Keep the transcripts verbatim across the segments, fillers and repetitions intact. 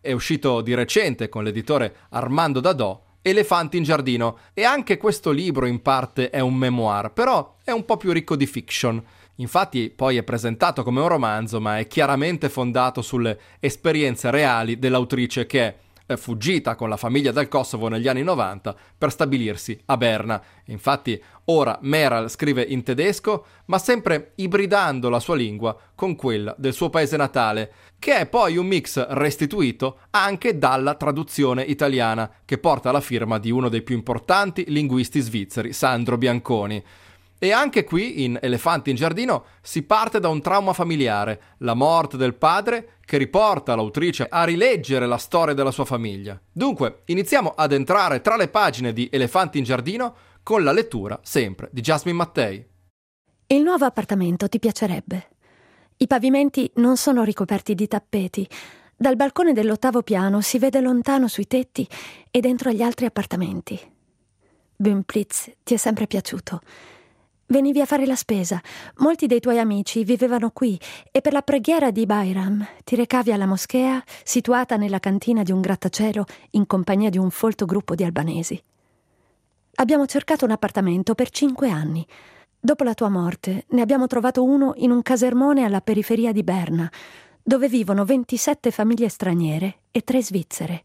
È uscito di recente con l'editore Armando Dadò, Elefanti in giardino, e anche questo libro in parte è un memoir, però è un po' più ricco di fiction. Infatti poi è presentato come un romanzo, ma è chiaramente fondato sulle esperienze reali dell'autrice, che è fuggita con la famiglia dal Kosovo negli anni novanta per stabilirsi a Berna. Infatti ora Meral scrive in tedesco, ma sempre ibridando la sua lingua con quella del suo paese natale, che è poi un mix restituito anche dalla traduzione italiana, che porta la firma di uno dei più importanti linguisti svizzeri, Sandro Bianconi. E anche qui, in Elefanti in giardino, si parte da un trauma familiare, la morte del padre, che riporta l'autrice a rileggere la storia della sua famiglia. Dunque, iniziamo ad entrare tra le pagine di Elefanti in giardino con la lettura, sempre, di Jasmine Mattei. Il nuovo appartamento ti piacerebbe. I pavimenti non sono ricoperti di tappeti. Dal balcone dell'ottavo piano si vede lontano sui tetti e dentro gli altri appartamenti. Bümplitz ti è sempre piaciuto. Venivi a fare la spesa, molti dei tuoi amici vivevano qui e per la preghiera di Bayram ti recavi alla moschea situata nella cantina di un grattacielo in compagnia di un folto gruppo di albanesi. Abbiamo cercato un appartamento per cinque anni. Dopo la tua morte ne abbiamo trovato uno in un casermone alla periferia di Berna, dove vivono ventisette famiglie straniere e tre svizzere.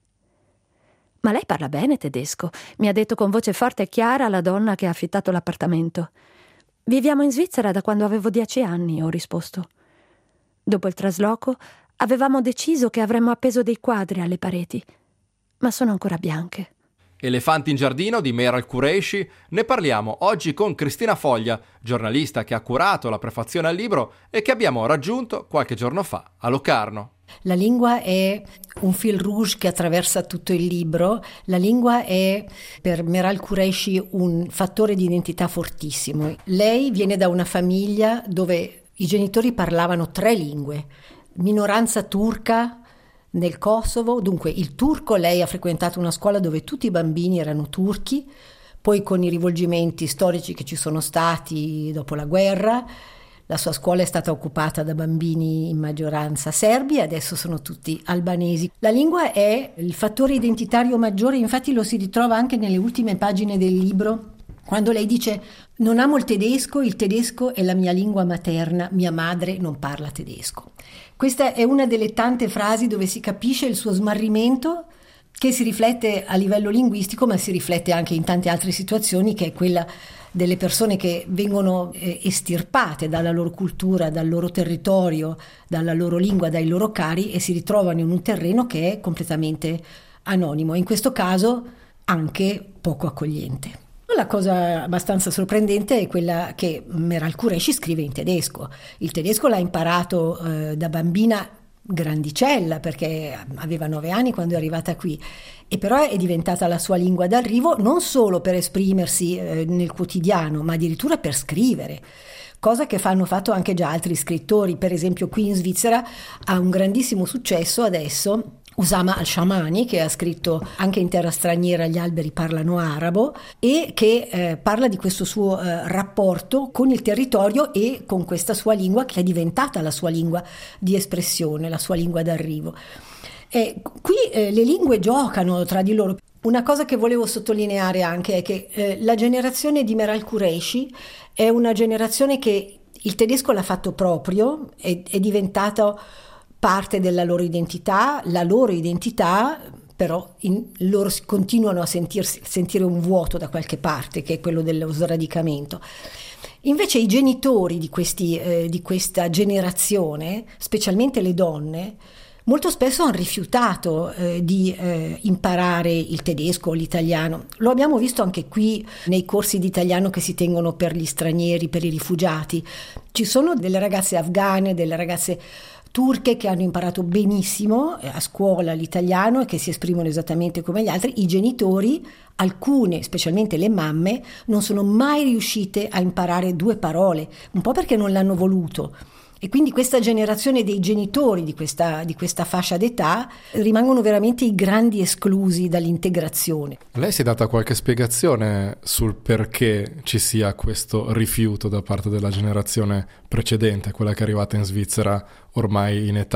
Ma lei parla bene tedesco, mi ha detto con voce forte e chiara la donna che ha affittato l'appartamento. Viviamo in Svizzera da quando avevo dieci anni, ho risposto. Dopo il trasloco avevamo deciso che avremmo appeso dei quadri alle pareti, ma sono ancora bianche. Elefanti in giardino di Meral Qureshi, ne parliamo oggi con Cristina Foglia, giornalista che ha curato la prefazione al libro e che abbiamo raggiunto qualche giorno fa a Locarno. La lingua è un fil rouge che attraversa tutto il libro. La lingua è per Meral Qureshi un fattore di identità fortissimo. Lei viene da una famiglia dove i genitori parlavano tre lingue, minoranza turca nel Kosovo, dunque il turco. Lei ha frequentato una scuola dove tutti i bambini erano turchi, poi con i rivolgimenti storici che ci sono stati dopo la guerra, la sua scuola è stata occupata da bambini in maggioranza serbi e adesso sono tutti albanesi. La lingua è il fattore identitario maggiore, infatti lo si ritrova anche nelle ultime pagine del libro, quando lei dice: non amo il tedesco, il tedesco è la mia lingua materna, mia madre non parla tedesco. Questa è una delle tante frasi dove si capisce il suo smarrimento, che si riflette a livello linguistico, ma si riflette anche in tante altre situazioni, che è quella delle persone che vengono eh, estirpate dalla loro cultura, dal loro territorio, dalla loro lingua, dai loro cari, e si ritrovano in un terreno che è completamente anonimo, in questo caso anche poco accogliente. La cosa abbastanza sorprendente è quella che Meral Qureshi scrive in tedesco. Il tedesco l'ha imparato eh, da bambina grandicella, perché aveva nove anni quando è arrivata qui, e però è diventata la sua lingua d'arrivo non solo per esprimersi eh, nel quotidiano, ma addirittura per scrivere, cosa che hanno fatto anche già altri scrittori. Per esempio qui in Svizzera ha un grandissimo successo adesso Usama al-Shamani, che ha scritto anche in Terra straniera gli alberi parlano arabo, e che eh, parla di questo suo eh, rapporto con il territorio e con questa sua lingua che è diventata la sua lingua di espressione, la sua lingua d'arrivo. E qui eh, le lingue giocano tra di loro. Una cosa che volevo sottolineare anche è che eh, la generazione di Meral Qureshi è una generazione che il tedesco l'ha fatto proprio, è, è diventato parte della loro identità, la loro identità, però in, loro continuano a sentirsi, sentire un vuoto da qualche parte, che è quello dello sradicamento. Invece i genitori di, questi, eh, di questa generazione, specialmente le donne, molto spesso hanno rifiutato eh, di eh, imparare il tedesco o l'italiano. Lo abbiamo visto anche qui nei corsi di italiano che si tengono per gli stranieri, per i rifugiati. Ci sono delle ragazze afghane, delle ragazze turche che hanno imparato benissimo a scuola l'italiano e che si esprimono esattamente come gli altri. I genitori, alcune, specialmente le mamme, non sono mai riuscite a imparare due parole, un po' perché non l'hanno voluto. E quindi questa generazione dei genitori di questa, di questa fascia d'età rimangono veramente i grandi esclusi dall'integrazione. Lei si è data qualche spiegazione sul perché ci sia questo rifiuto da parte della generazione precedente, quella che è arrivata in Svizzera ormai in età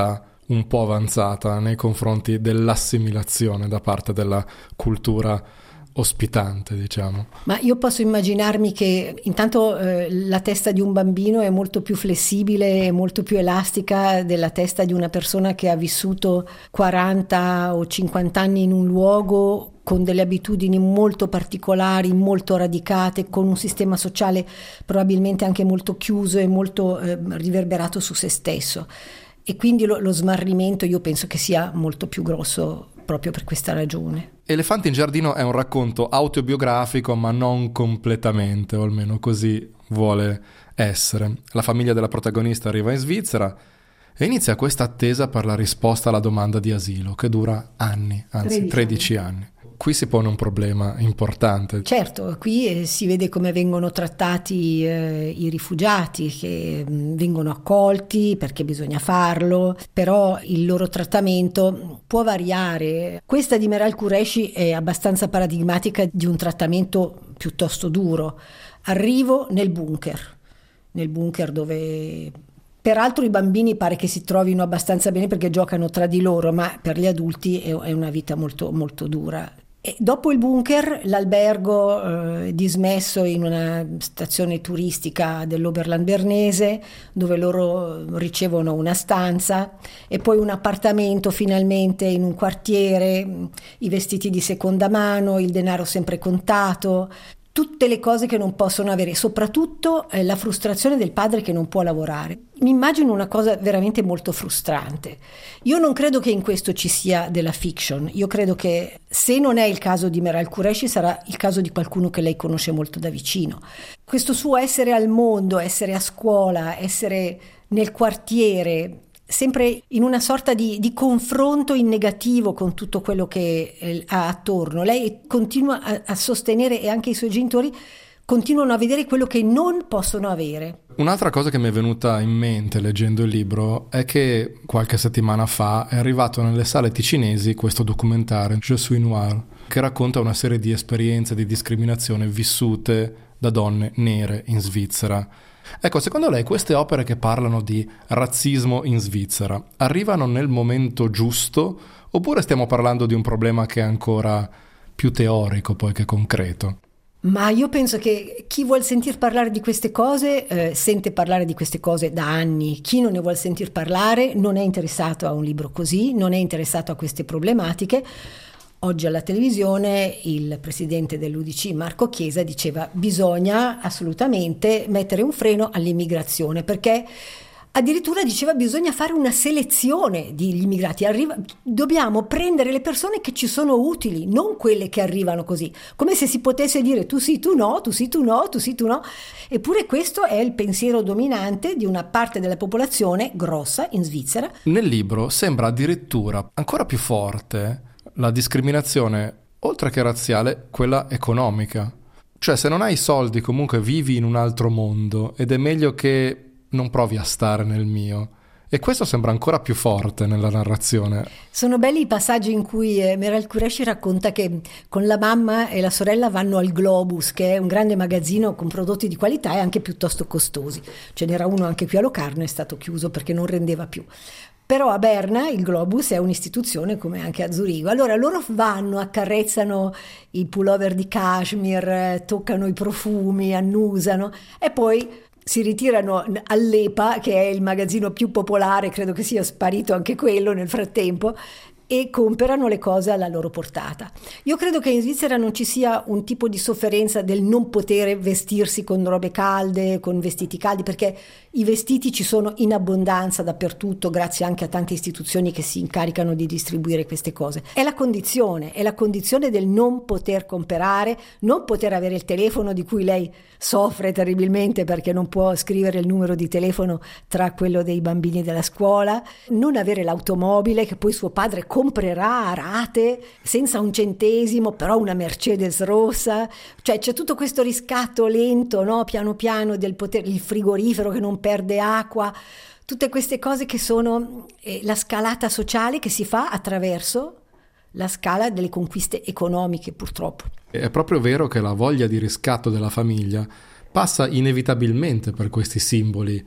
un po' avanzata nei confronti dell'assimilazione da parte della cultura ospitante, diciamo. Ma io posso immaginarmi che intanto eh, la testa di un bambino è molto più flessibile e molto più elastica della testa di una persona che ha vissuto quaranta o cinquanta anni in un luogo con delle abitudini molto particolari, molto radicate, con un sistema sociale probabilmente anche molto chiuso e molto eh, riverberato su se stesso. E quindi lo, lo smarrimento io penso che sia molto più grosso proprio per questa ragione. Elefanti in giardino è un racconto autobiografico, ma non completamente, o almeno così vuole essere. La famiglia della protagonista arriva in Svizzera e inizia questa attesa per la risposta alla domanda di asilo, che dura anni, anzi tredici anni. Qui si pone un problema importante. Certo, qui eh, si vede come vengono trattati eh, i rifugiati, che mh, vengono accolti perché bisogna farlo, però il loro trattamento può variare. Questa di Meral Qureshi è abbastanza paradigmatica di un trattamento piuttosto duro. Arrivo nel bunker, nel bunker dove... Peraltro i bambini pare che si trovino abbastanza bene perché giocano tra di loro, ma per gli adulti è, è una vita molto, molto dura. E dopo il bunker, l'albergo eh, dismesso in una stazione turistica dell'Oberland bernese, dove loro ricevono una stanza e poi un appartamento finalmente in un quartiere, i vestiti di seconda mano, il denaro sempre contato. Tutte le cose che non possono avere, soprattutto eh, la frustrazione del padre che non può lavorare. Mi immagino una cosa veramente molto frustrante. Io non credo che in questo ci sia della fiction, io credo che se non è il caso di Meral Qureshi sarà il caso di qualcuno che lei conosce molto da vicino. Questo suo essere al mondo, essere a scuola, essere nel quartiere, sempre in una sorta di, di confronto in negativo con tutto quello che eh, ha attorno. Lei continua a, a sostenere, e anche i suoi genitori continuano a vedere quello che non possono avere. Un'altra cosa che mi è venuta in mente leggendo il libro è che qualche settimana fa è arrivato nelle sale ticinesi questo documentario Je suis noir, che racconta una serie di esperienze di discriminazione vissute da donne nere in Svizzera. Ecco, secondo lei queste opere che parlano di razzismo in Svizzera arrivano nel momento giusto, oppure stiamo parlando di un problema che è ancora più teorico poi che concreto? Ma io penso che chi vuol sentir parlare di queste cose eh, sente parlare di queste cose da anni. Chi non ne vuol sentir parlare non è interessato a un libro così, non è interessato a queste problematiche. Oggi alla televisione il presidente dell'U D C Marco Chiesa diceva bisogna assolutamente mettere un freno all'immigrazione, perché addirittura diceva bisogna fare una selezione degli immigrati. Arriva, dobbiamo prendere le persone che ci sono utili, non quelle che arrivano così, come se si potesse dire tu sì, tu no, tu sì, tu no, tu sì, tu no. Eppure questo è il pensiero dominante di una parte della popolazione grossa in Svizzera. Nel libro sembra addirittura ancora più forte la discriminazione, oltre che razziale, quella economica. Cioè, se non hai soldi comunque vivi in un altro mondo ed è meglio che non provi a stare nel mio. E questo sembra ancora più forte nella narrazione. Sono belli i passaggi in cui eh, Meral Qureshi racconta che con la mamma e la sorella vanno al Globus, che è un grande magazzino con prodotti di qualità e anche piuttosto costosi. Ce n'era uno anche qui a Locarno, è stato chiuso perché non rendeva più. Però a Berna il Globus è un'istituzione come anche a Zurigo. Allora loro vanno, accarezzano i pullover di cashmere, toccano i profumi, annusano e poi si ritirano all'E P A, che è il magazzino più popolare, credo che sia sparito anche quello nel frattempo, e comprano le cose alla loro portata. Io credo che in Svizzera non ci sia un tipo di sofferenza del non poter vestirsi con robe calde, con vestiti caldi, perché i vestiti ci sono in abbondanza dappertutto, grazie anche a tante istituzioni che si incaricano di distribuire queste cose. È la condizione, è la condizione del non poter comprare, non poter avere il telefono di cui lei soffre terribilmente perché non può scrivere il numero di telefono tra quello dei bambini della scuola, non avere l'automobile che poi suo padre comprerà a rate senza un centesimo, però una Mercedes rossa. Cioè c'è tutto questo riscatto lento, no? Piano piano del potere, il frigorifero che non perde acqua, tutte queste cose che sono eh, la scalata sociale che si fa attraverso la scala delle conquiste economiche, purtroppo. È proprio vero che la voglia di riscatto della famiglia passa inevitabilmente per questi simboli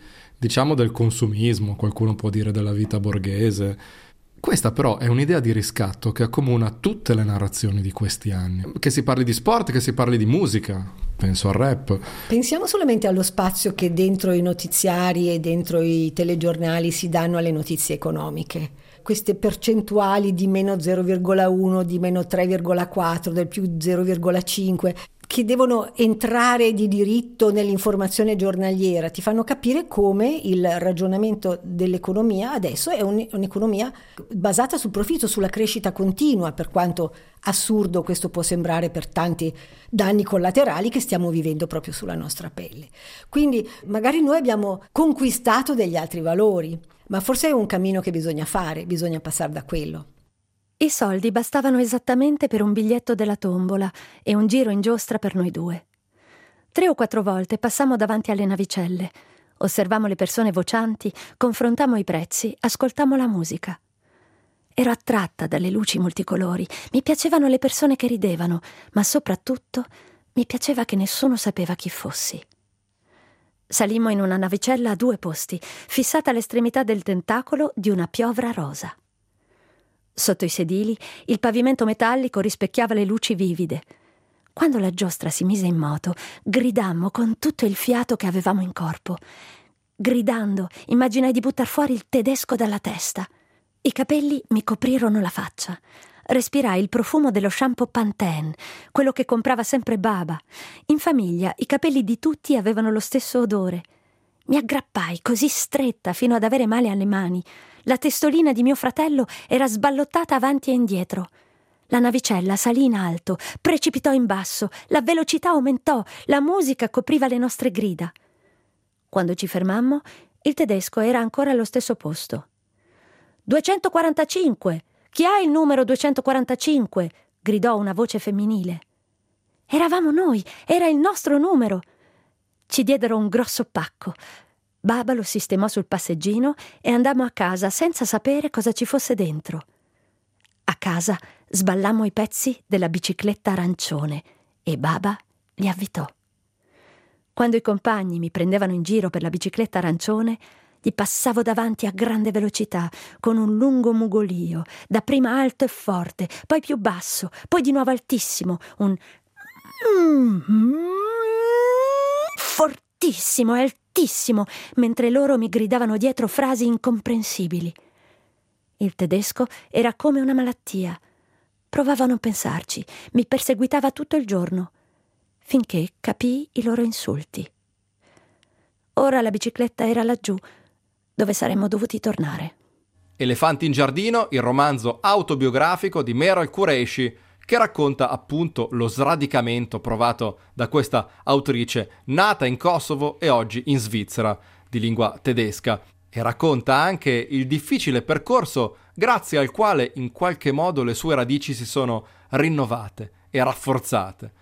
diciamo del consumismo, qualcuno può dire della vita borghese. Questa però è un'idea di riscatto che accomuna tutte le narrazioni di questi anni. Che si parli di sport, che si parli di musica, penso al rap. Pensiamo solamente allo spazio che dentro i notiziari e dentro i telegiornali si danno alle notizie economiche. Queste percentuali di meno zero virgola uno, di meno tre virgola quattro, del più zero virgola cinque, che devono entrare di diritto nell'informazione giornaliera, ti fanno capire come il ragionamento dell'economia adesso è un, un'economia basata sul profitto, sulla crescita continua, per quanto assurdo questo può sembrare per tanti danni collaterali che stiamo vivendo proprio sulla nostra pelle. Quindi magari noi abbiamo conquistato degli altri valori, ma forse è un cammino che bisogna fare, bisogna passare da quello. I soldi bastavano esattamente per un biglietto della tombola e un giro in giostra per noi due. Tre o quattro volte passammo davanti alle navicelle, osservammo le persone vocianti, confrontammo i prezzi, ascoltammo la musica. Ero attratta dalle luci multicolori, mi piacevano le persone che ridevano, ma soprattutto mi piaceva che nessuno sapeva chi fossi. Salimmo in una navicella a due posti, fissata all'estremità del tentacolo di una piovra rosa. Sotto i sedili il pavimento metallico rispecchiava le luci vivide. Quando la giostra si mise in moto, gridammo con tutto il fiato che avevamo in corpo. Gridando, immaginai di buttar fuori il tedesco dalla testa. I capelli mi coprirono la faccia. Respirai il profumo dello shampoo Pantene, quello che comprava sempre Baba. In famiglia i capelli di tutti avevano lo stesso odore. Mi aggrappai così stretta fino ad avere male alle mani. La testolina di mio fratello era sballottata avanti e indietro. La navicella salì in alto, precipitò in basso, la velocità aumentò, la musica copriva le nostre grida. Quando ci fermammo, il tedesco era ancora allo stesso posto. duecentoquarantacinque! Chi ha il numero duecentoquarantacinque? Gridò una voce femminile. Eravamo noi, era il nostro numero. Ci diedero un grosso pacco. Baba lo sistemò sul passeggino e andammo a casa senza sapere cosa ci fosse dentro. A casa sballammo i pezzi della bicicletta arancione e Baba li avvitò. Quando i compagni mi prendevano in giro per la bicicletta arancione, gli passavo davanti a grande velocità, con un lungo mugolio, dapprima alto e forte, poi più basso, poi di nuovo altissimo, un fortissimo e altissimo, mentre loro mi gridavano dietro frasi incomprensibili. Il tedesco era come una malattia. Provavo a non pensarci, mi perseguitava tutto il giorno, finché capii i loro insulti. Ora la bicicletta era laggiù, dove saremmo dovuti tornare. Elefanti in giardino, il romanzo autobiografico di Meral Qureshi, che racconta appunto lo sradicamento provato da questa autrice nata in Kosovo e oggi in Svizzera, di lingua tedesca, e racconta anche il difficile percorso grazie al quale in qualche modo le sue radici si sono rinnovate e rafforzate.